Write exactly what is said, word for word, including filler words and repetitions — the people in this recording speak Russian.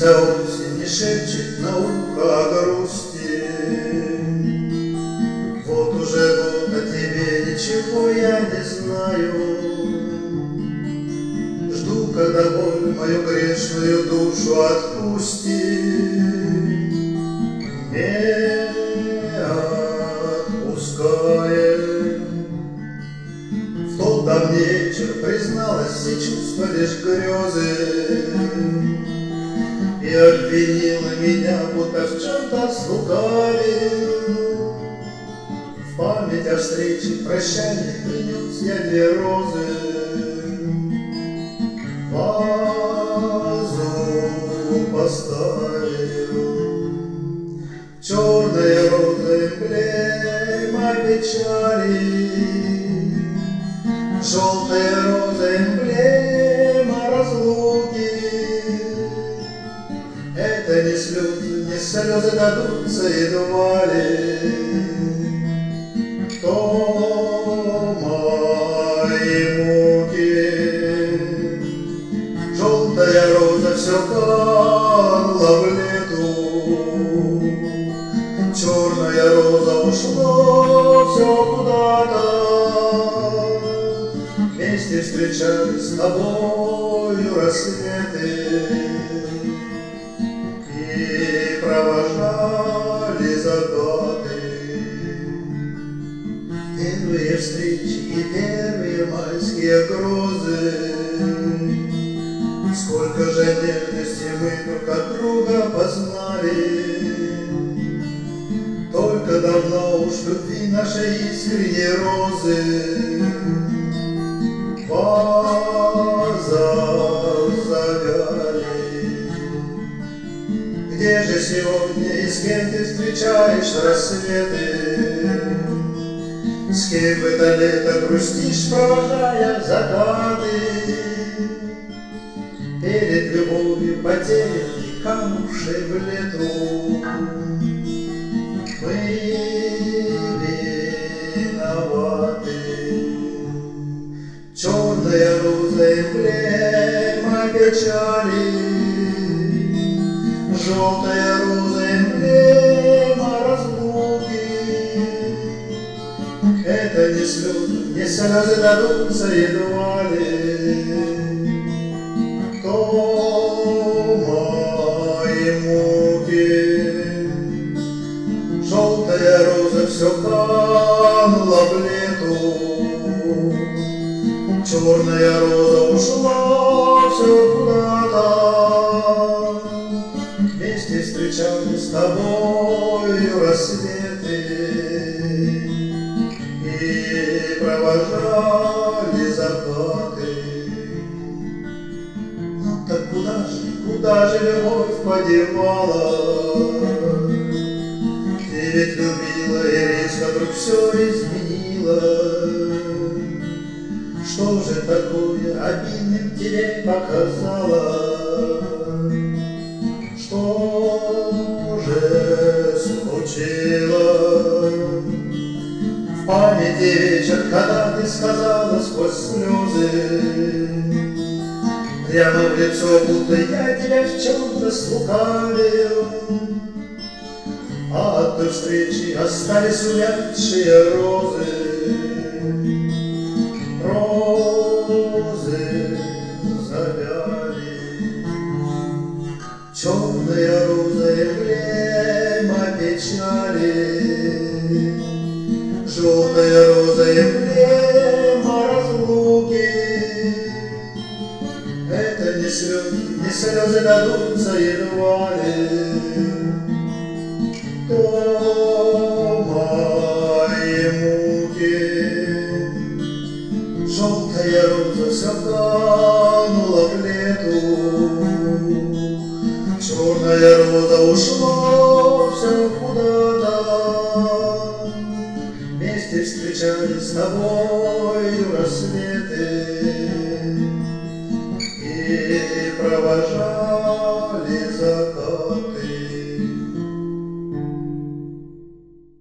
За осень не шепчет на ухо о грусти. Вот уже год, а тебе ничего я не знаю. Жду, когда боль мою грешную душу отпустит. Не отпускает. В тот давний вечер призналась все чувства, лишь грезы, и обвинила меня, будто в чем-то слукавил. В память о встрече прощальных принес я две розы, вазу поставил. Черная роза эмблема печали, желтая роза эмблема разлуки. Это не слезы, не слезы дадутся едва ли. То мои муки. Желтая роза все канула в лету, черная роза ушла все куда-то. Вместе встречались с тобою рассветы и провожали закаты. Первые встречи и первые майские грозы. Сколько же нежности мы друг от друга познали. Только давно уж любви нашей искренней розы в вазах завяли. Где же сегодня и с кем ты встречаешь рассветы? С кем в это лето грустишь, провожая закаты? Перед любовью потерянной, канувшей в лету, мы виноваты. Черная роза эмблема печали, желтая роза эмблема разлуки. Это не слезы, не слезы дадутся едва ли. То мои муки. Желтая роза все канула в лету, черная роза ушла все куда-то. Вместе встречались с тобою рассветы и провожали закаты. Ну так куда же, куда же любовь подевала? Ты ведь любила и резко вдруг все изменила. Что же такое обидным тебе показала? Что же случилось? В памяти вечер, когда ты сказала сквозь слезы, прямо в лицо, будто я тебя в чем-то слукавил. А от той встречи остались увядшие розы, розы завяли. Черная роза эмблема печали, желтая роза эмблема разлуки. Это не слезы, не слезы дадутся едва ли. То мои муки. Желтая роза все канула в лету, черная роза ушла все куда-то. Вместе встречались с тобою рассветы и провожали